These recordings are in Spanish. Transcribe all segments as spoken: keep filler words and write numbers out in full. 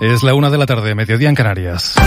Es la una de la tarde, mediodía en Canarias.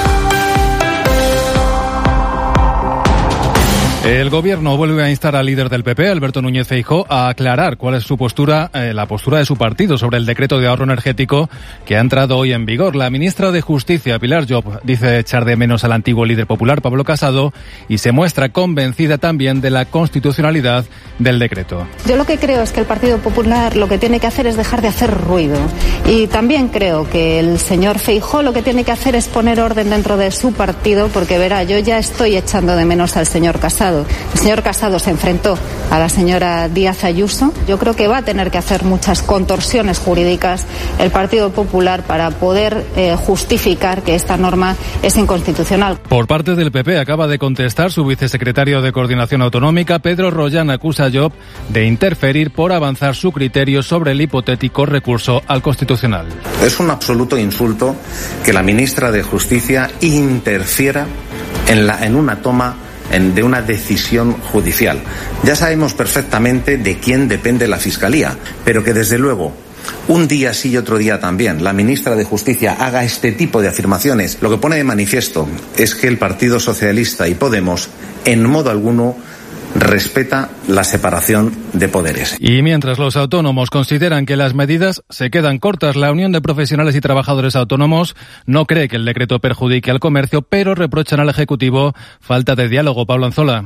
El Gobierno vuelve a instar al líder del P P, Alberto Núñez Feijóo, a aclarar cuál es su postura, eh, la postura de su partido sobre el decreto de ahorro energético que ha entrado hoy en vigor. La ministra de Justicia, Pilar Llop, dice echar de menos al antiguo líder popular, Pablo Casado, y se muestra convencida también de la constitucionalidad del decreto. Yo lo que creo es que el Partido Popular lo que tiene que hacer es dejar de hacer ruido. Y también creo que el señor Feijóo lo que tiene que hacer es poner orden dentro de su partido, porque verá, yo ya estoy echando de menos al señor Casado. El señor Casado se enfrentó a la señora Díaz Ayuso. Yo creo que va a tener que hacer muchas contorsiones jurídicas el Partido Popular para poder eh, justificar que esta norma es inconstitucional. Por parte del P P acaba de contestar su vicesecretario de Coordinación Autonómica, Pedro Rollán, acusa a Llop de interferir por avanzar su criterio sobre el hipotético recurso al Constitucional. Es un absoluto insulto que la ministra de Justicia interfiera en, la, en una toma de una decisión judicial. Ya sabemos perfectamente de quién depende la Fiscalía, pero que desde luego un día sí y otro día también la ministra de Justicia haga este tipo de afirmaciones, lo que pone de manifiesto es que el Partido Socialista y Podemos en modo alguno respeta la separación de poderes. Y mientras los autónomos consideran que las medidas se quedan cortas, la Unión de Profesionales y Trabajadores Autónomos no cree que el decreto perjudique al comercio, pero reprochan al Ejecutivo falta de diálogo. Pablo Anzola.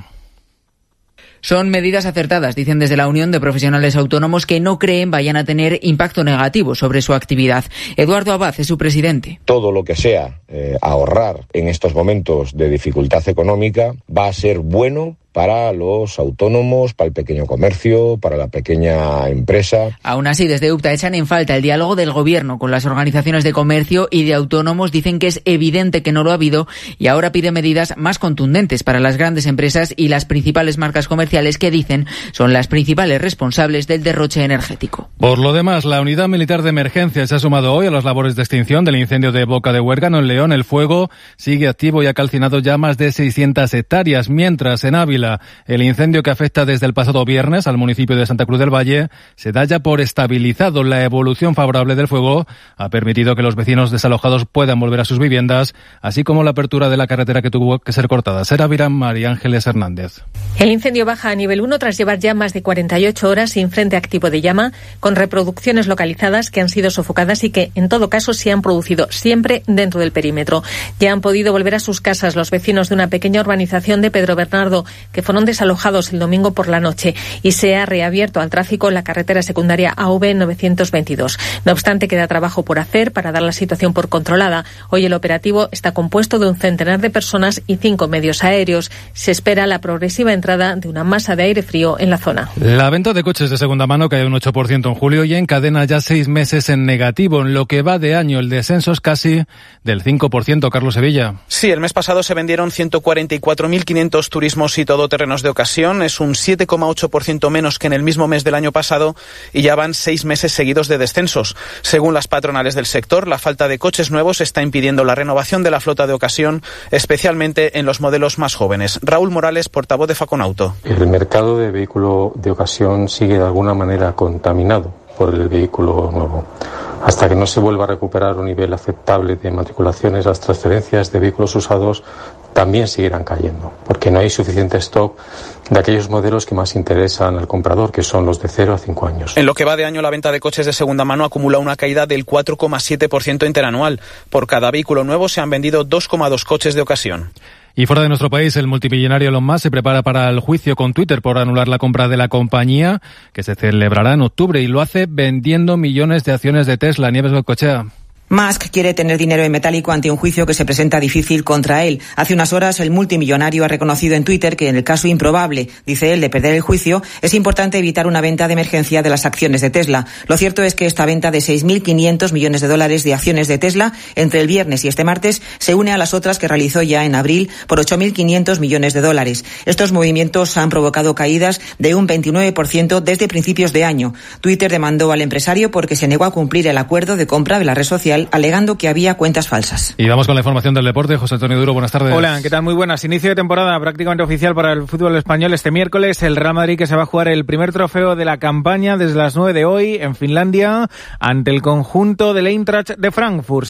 Son medidas acertadas, dicen desde la Unión de Profesionales Autónomos, que no creen vayan a tener impacto negativo sobre su actividad. Eduardo Abad es su presidente. Todo lo que sea eh, ahorrar en estos momentos de dificultad económica va a ser bueno para los autónomos, para el pequeño comercio, para la pequeña empresa. Aún así, desde UPTA echan en falta el diálogo del Gobierno con las organizaciones de comercio y de autónomos. Dicen que es evidente que no lo ha habido y ahora pide medidas más contundentes para las grandes empresas y las principales marcas comerciales que dicen son las principales responsables del derroche energético. Por lo demás, la Unidad Militar de Emergencia se ha sumado hoy a las labores de extinción del incendio de Boca de Huérgano en León. El fuego sigue activo y ha calcinado ya más de seiscientas hectáreas, mientras en Ávila el incendio que afecta desde el pasado viernes al municipio de Santa Cruz del Valle se da ya por estabilizado. La evolución favorable del fuego ha permitido que los vecinos desalojados puedan volver a sus viviendas, así como la apertura de la carretera que tuvo que ser cortada. Sera Virán, María Ángeles Hernández. El incendio baja a nivel uno tras llevar ya más de cuarenta y ocho horas sin frente activo de llama, con reproducciones localizadas que han sido sofocadas y que, en todo caso, se han producido siempre dentro del perímetro. Ya han podido volver a sus casas los vecinos de una pequeña urbanización de Pedro Bernardo, que fueron desalojados el domingo por la noche, y se ha reabierto al tráfico la carretera secundaria A V novecientos veintidós. No obstante, queda trabajo por hacer para dar la situación por controlada. Hoy el operativo está compuesto de un centenar de personas y cinco medios aéreos. Se espera la progresiva entrada de una masa de aire frío en la zona. La venta de coches de segunda mano cae un ocho por ciento en julio y encadena ya seis meses en negativo. En lo que va de año, el descenso es casi del cinco por ciento. Carlos Sevilla. Sí, el mes pasado se vendieron ciento cuarenta y cuatro mil quinientos turismos y todoterrenos de ocasión. Es un siete coma ocho por ciento menos que en el mismo mes del año pasado y ya van seis meses seguidos de descensos. Según las patronales del sector, la falta de coches nuevos está impidiendo la renovación de la flota de ocasión, especialmente en los modelos más jóvenes. Raúl Morales, portavoz de Faconauto. El mercado de vehículo de ocasión sigue de alguna manera contaminado por el vehículo nuevo. Hasta que no se vuelva a recuperar un nivel aceptable de matriculaciones, las transferencias de vehículos usados también seguirán cayendo, porque no hay suficiente stock de aquellos modelos que más interesan al comprador, que son los de cero a cinco años. En lo que va de año, la venta de coches de segunda mano acumula una caída del cuatro coma siete por ciento interanual. Por cada vehículo nuevo se han vendido dos coma dos coches de ocasión. Y fuera de nuestro país, el multimillonario Elon Musk se prepara para el juicio con Twitter por anular la compra de la compañía, que se celebrará en octubre, y lo hace vendiendo millones de acciones de Tesla. Nieves Goicoechea. Musk quiere tener dinero en metálico ante un juicio que se presenta difícil contra él. Hace unas horas el multimillonario ha reconocido en Twitter que en el caso improbable, dice él, de perder el juicio, es importante evitar una venta de emergencia de las acciones de Tesla. Lo cierto es que esta venta de seis mil quinientos millones de dólares de acciones de Tesla entre el viernes y este martes se une a las otras que realizó ya en abril por ocho mil quinientos millones de dólares. Estos movimientos han provocado caídas de un veintinueve por ciento desde principios de año. Twitter demandó al empresario porque se negó a cumplir el acuerdo de compra de la red social, alegando que había cuentas falsas. Y vamos con la información del deporte. José Antonio Duro, buenas tardes. Hola, ¿qué tal? Muy buenas. Inicio de temporada prácticamente oficial para el fútbol español este miércoles. El Real Madrid, que se va a jugar el primer trofeo de la campaña desde las nueve de hoy en Finlandia ante el conjunto del Eintracht de Frankfurt.